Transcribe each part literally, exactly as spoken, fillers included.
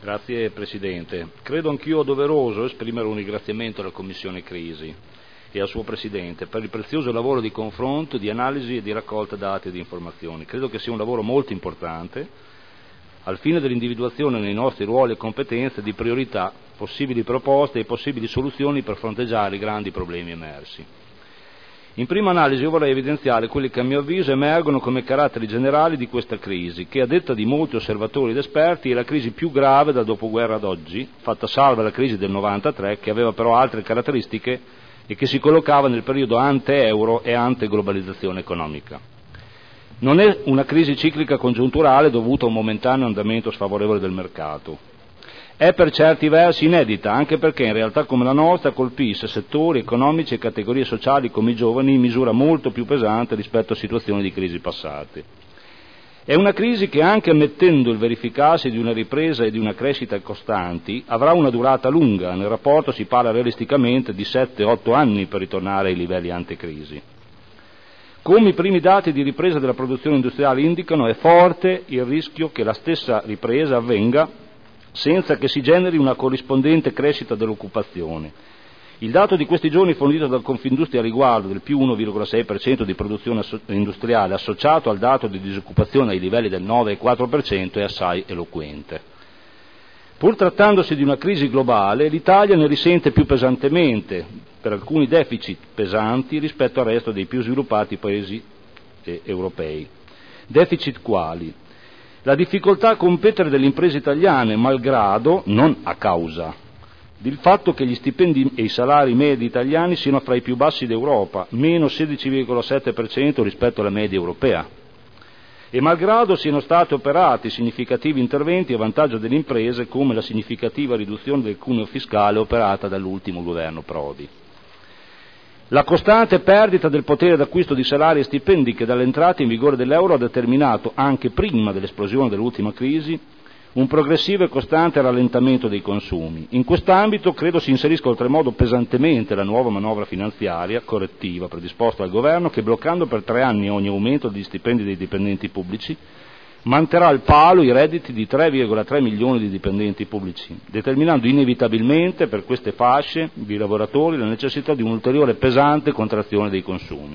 Grazie Presidente. Credo anch'io doveroso esprimere un ringraziamento alla Commissione Crisi e al suo Presidente per il prezioso lavoro di confronto, di analisi e di raccolta dati e di informazioni. Credo che sia un lavoro molto importante al fine dell'individuazione nei nostri ruoli e competenze di priorità, possibili proposte e possibili soluzioni per fronteggiare i grandi problemi emersi. In prima analisi io vorrei evidenziare quelli che a mio avviso emergono come caratteri generali di questa crisi, che a detta di molti osservatori ed esperti è la crisi più grave dal dopoguerra ad oggi, fatta salva la crisi del novantatré, che aveva però altre caratteristiche e che si collocava nel periodo ante-euro e ante-globalizzazione economica. Non è una crisi ciclica congiunturale dovuta a un momentaneo andamento sfavorevole del mercato. È per certi versi inedita, anche perché in realtà come la nostra colpisce settori economici e categorie sociali come i giovani in misura molto più pesante rispetto a situazioni di crisi passate. È una crisi che, anche ammettendo il verificarsi di una ripresa e di una crescita costanti, avrà una durata lunga. Nel rapporto si parla realisticamente di sette otto anni per ritornare ai livelli antecrisi. Come i primi dati di ripresa della produzione industriale indicano, è forte il rischio che la stessa ripresa avvenga senza che si generi una corrispondente crescita dell'occupazione. Il dato di questi giorni fornito dal Confindustria a riguardo del più uno virgola sei per cento di produzione industriale associato al dato di disoccupazione ai livelli del nove virgola quattro per cento è assai eloquente. Pur trattandosi di una crisi globale, l'Italia ne risente più pesantemente per alcuni deficit pesanti rispetto al resto dei più sviluppati paesi eh, europei. Deficit quali? La difficoltà a competere delle imprese italiane, malgrado, non a causa, del fatto che gli stipendi e i salari medi italiani siano fra i più bassi d'Europa, meno sedici virgola sette per cento rispetto alla media europea, e malgrado siano stati operati significativi interventi a vantaggio delle imprese, come la significativa riduzione del cuneo fiscale operata dall'ultimo governo Prodi. La costante perdita del potere d'acquisto di salari e stipendi che dall'entrata in vigore dell'euro ha determinato, anche prima dell'esplosione dell'ultima crisi, un progressivo e costante rallentamento dei consumi. In quest'ambito credo si inserisca oltremodo pesantemente la nuova manovra finanziaria correttiva predisposta dal governo che, bloccando per tre anni ogni aumento degli stipendi dei dipendenti pubblici, manterrà al palo i redditi di tre virgola tre milioni di dipendenti pubblici, determinando inevitabilmente per queste fasce di lavoratori la necessità di un'ulteriore pesante contrazione dei consumi.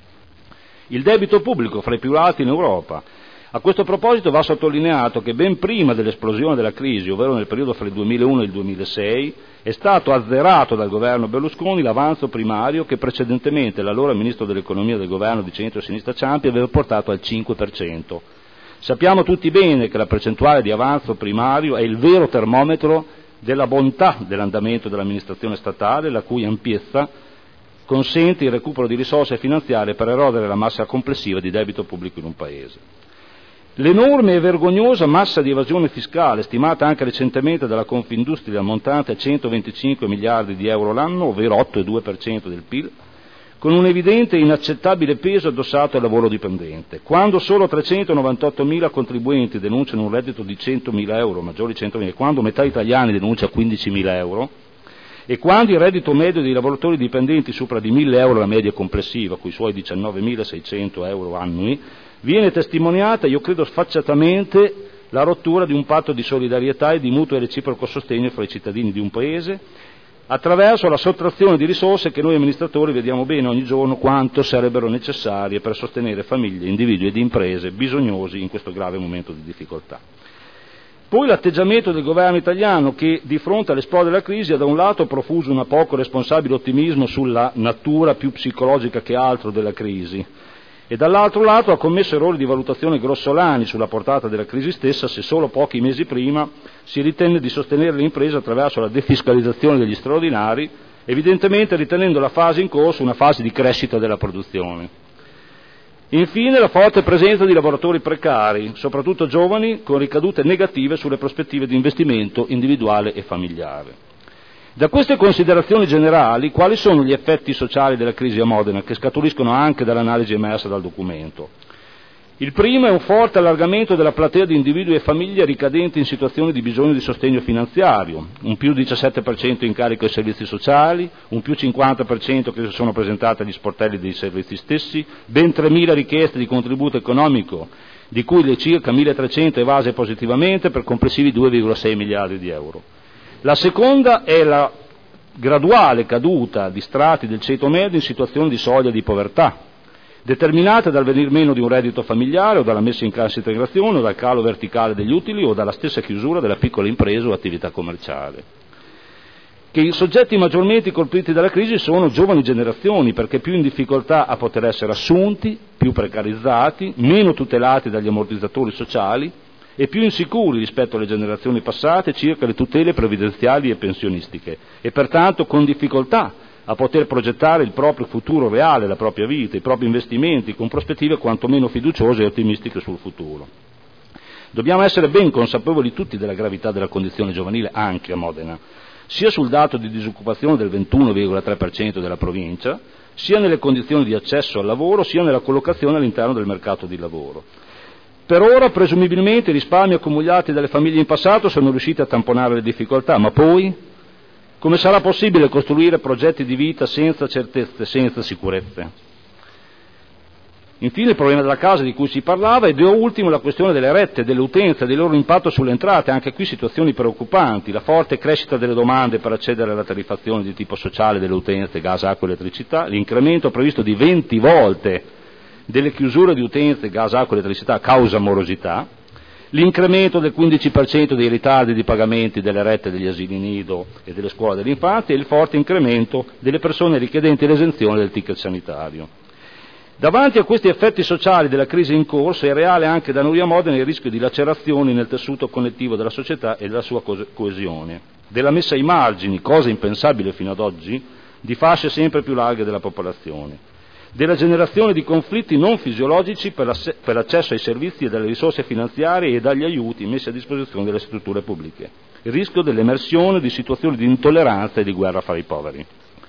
Il debito pubblico fra i più alti in Europa. A questo proposito va sottolineato che ben prima dell'esplosione della crisi, ovvero nel periodo fra il duemilauno e il duemilasei, è stato azzerato dal governo Berlusconi l'avanzo primario che precedentemente l'allora ministro dell'economia del governo di centro-sinistra Ciampi aveva portato al cinque per cento. Sappiamo tutti bene che la percentuale di avanzo primario è il vero termometro della bontà dell'andamento dell'amministrazione statale, la cui ampiezza consente il recupero di risorse finanziarie per erodere la massa complessiva di debito pubblico in un Paese. L'enorme e vergognosa massa di evasione fiscale, stimata anche recentemente dalla Confindustria ammontante a centoventicinque miliardi di euro l'anno, ovvero otto virgola due per cento del P I L, con un evidente e inaccettabile peso addossato al lavoro dipendente. Quando solo trecentonovantottomila contribuenti denunciano un reddito di centomila euro, maggiori centomila, quando metà italiani denuncia quindicimila euro, e quando il reddito medio dei lavoratori dipendenti supera di mille euro la media complessiva, con i suoi diciannovemilaseicento euro annui, viene testimoniata, io credo sfacciatamente, la rottura di un patto di solidarietà e di mutuo e reciproco sostegno fra i cittadini di un Paese, attraverso la sottrazione di risorse che noi amministratori vediamo bene ogni giorno quanto sarebbero necessarie per sostenere famiglie, individui ed imprese bisognosi in questo grave momento di difficoltà. Poi l'atteggiamento del governo italiano che di fronte all'esplodere della crisi ha da un lato profuso un poco responsabile ottimismo sulla natura più psicologica che altro della crisi e dall'altro lato ha commesso errori di valutazione grossolani sulla portata della crisi stessa se solo pochi mesi prima si ritenne di sostenere le imprese attraverso la defiscalizzazione degli straordinari, evidentemente ritenendo la fase in corso una fase di crescita della produzione. Infine la forte presenza di lavoratori precari, soprattutto giovani, con ricadute negative sulle prospettive di investimento individuale e familiare. Da queste considerazioni generali, quali sono gli effetti sociali della crisi a Modena, che scaturiscono anche dall'analisi emersa dal documento? Il primo è un forte allargamento della platea di individui e famiglie ricadenti in situazioni di bisogno di sostegno finanziario, un più diciassette per cento in carico ai servizi sociali, un più cinquanta per cento che si sono presentate agli sportelli dei servizi stessi, ben tremila richieste di contributo economico di cui le circa milletrecento evase positivamente per complessivi due virgola sei miliardi di euro. La seconda è la graduale caduta di strati del ceto medio in situazioni di soglia di povertà, determinate dal venir meno di un reddito familiare o dalla messa in cassa integrazione o dal calo verticale degli utili o dalla stessa chiusura della piccola impresa o attività commerciale. Che i soggetti maggiormente colpiti dalla crisi sono giovani generazioni, perché più in difficoltà a poter essere assunti, più precarizzati, meno tutelati dagli ammortizzatori sociali e più insicuri rispetto alle generazioni passate circa le tutele previdenziali e pensionistiche e pertanto con difficoltà a poter progettare il proprio futuro reale, la propria vita, i propri investimenti con prospettive quantomeno fiduciose e ottimistiche sul futuro. Dobbiamo essere ben consapevoli tutti della gravità della condizione giovanile anche a Modena, sia sul dato di disoccupazione del ventuno virgola tre per cento della provincia, sia nelle condizioni di accesso al lavoro, sia nella collocazione all'interno del mercato di lavoro. Per ora, presumibilmente, i risparmi accumulati dalle famiglie in passato sono riusciti a tamponare le difficoltà, ma poi come sarà possibile costruire progetti di vita senza certezze, senza sicurezze? Infine il problema della casa di cui si parlava e da ultimo la questione delle rette, delle utenze, del loro impatto sulle entrate, anche qui situazioni preoccupanti, la forte crescita delle domande per accedere alla tariffazione di tipo sociale delle utenze, gas, acqua e elettricità, l'incremento previsto di venti volte delle chiusure di utenze, gas, acqua e elettricità a causa morosità, l'incremento del quindici per cento dei ritardi di pagamenti delle rette degli asili nido e delle scuole dell'infanzia e il forte incremento delle persone richiedenti l'esenzione del ticket sanitario. Davanti a questi effetti sociali della crisi in corso è reale anche da noi a Modena il rischio di lacerazioni nel tessuto connettivo della società e della sua coesione, della messa ai margini, cosa impensabile fino ad oggi, di fasce sempre più larghe della popolazione, della generazione di conflitti non fisiologici per l'accesso ai servizi e dalle risorse finanziarie e dagli aiuti messi a disposizione delle strutture pubbliche, il rischio dell'emersione di situazioni di intolleranza e di guerra fra i poveri.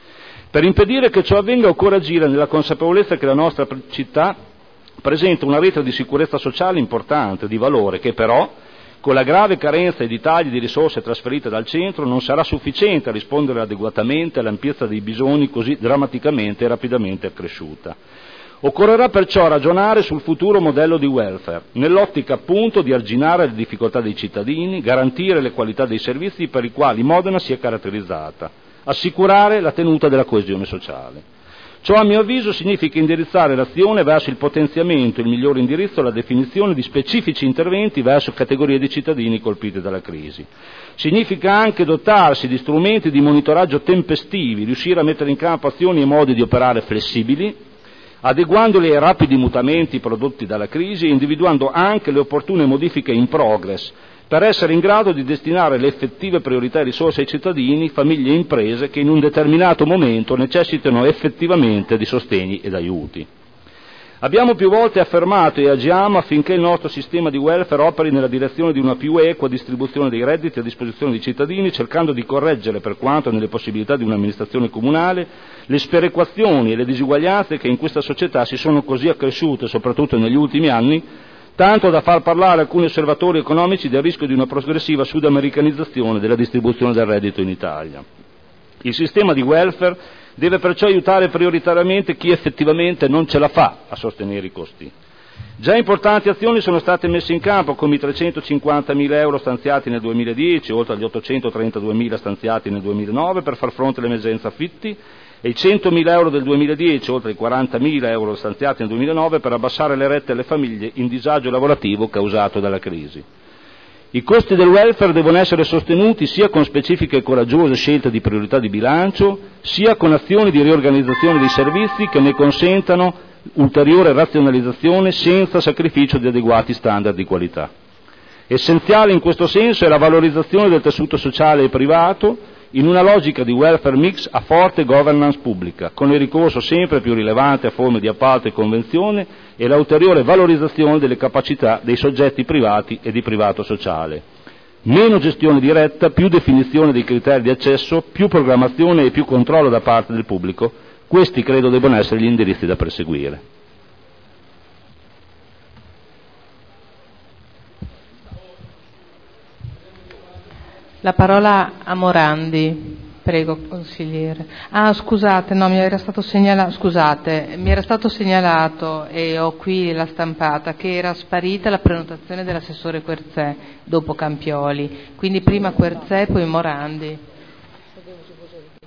Per impedire che ciò avvenga occorre agire nella consapevolezza che la nostra città presenta una rete di sicurezza sociale importante, di valore, che però, con la grave carenza e di tagli di risorse trasferite dal centro, non sarà sufficiente a rispondere adeguatamente all'ampiezza dei bisogni così drammaticamente e rapidamente accresciuta. Occorrerà perciò ragionare sul futuro modello di welfare, nell'ottica appunto di arginare le difficoltà dei cittadini, garantire le qualità dei servizi per i quali Modena si è caratterizzata, assicurare la tenuta della coesione sociale. Ciò a mio avviso significa indirizzare l'azione verso il potenziamento e il migliore indirizzo alla definizione di specifici interventi verso categorie di cittadini colpiti dalla crisi. Significa anche dotarsi di strumenti di monitoraggio tempestivi, riuscire a mettere in campo azioni e modi di operare flessibili, adeguandoli ai rapidi mutamenti prodotti dalla crisi e individuando anche le opportune modifiche in progress, per essere in grado di destinare le effettive priorità e risorse ai cittadini, famiglie e imprese che in un determinato momento necessitano effettivamente di sostegni ed aiuti. Abbiamo più volte affermato e agiamo affinché il nostro sistema di welfare operi nella direzione di una più equa distribuzione dei redditi a disposizione dei cittadini, cercando di correggere, per quanto nelle possibilità di un'amministrazione comunale, le sperequazioni e le disuguaglianze che in questa società si sono così accresciute, soprattutto negli ultimi anni, tanto da far parlare alcuni osservatori economici del rischio di una progressiva sudamericanizzazione della distribuzione del reddito in Italia. Il sistema di welfare deve perciò aiutare prioritariamente chi effettivamente non ce la fa a sostenere i costi. Già importanti azioni sono state messe in campo, come i trecentocinquantamila euro stanziati nel duemiladieci, oltre agli ottocentotrentaduemila stanziati nel duemilanove per far fronte all'emergenza affitti, e i centomila euro del duemiladieci, oltre ai quarantamila euro stanziati nel duemilanove per abbassare le rette alle famiglie in disagio lavorativo causato dalla crisi. I costi del welfare devono essere sostenuti sia con specifiche e coraggiose scelte di priorità di bilancio, sia con azioni di riorganizzazione dei servizi che ne consentano ulteriore razionalizzazione senza sacrificio di adeguati standard di qualità. Essenziale in questo senso è la valorizzazione del tessuto sociale e privato, in una logica di welfare mix a forte governance pubblica, con il ricorso sempre più rilevante a forme di appalto e convenzione e l'ulteriore valorizzazione delle capacità dei soggetti privati e di privato sociale. Meno gestione diretta, più definizione dei criteri di accesso, più programmazione e più controllo da parte del pubblico. Questi credo debbano essere gli indirizzi da perseguire. La parola a Morandi Prego, consigliere. Ah, scusate, no, mi era stato segnalato, scusate, mi era stato segnalato, e ho qui la stampata, che era sparita la prenotazione dell'assessore Querzè dopo Campioli, quindi prima Querzè, poi Morandi.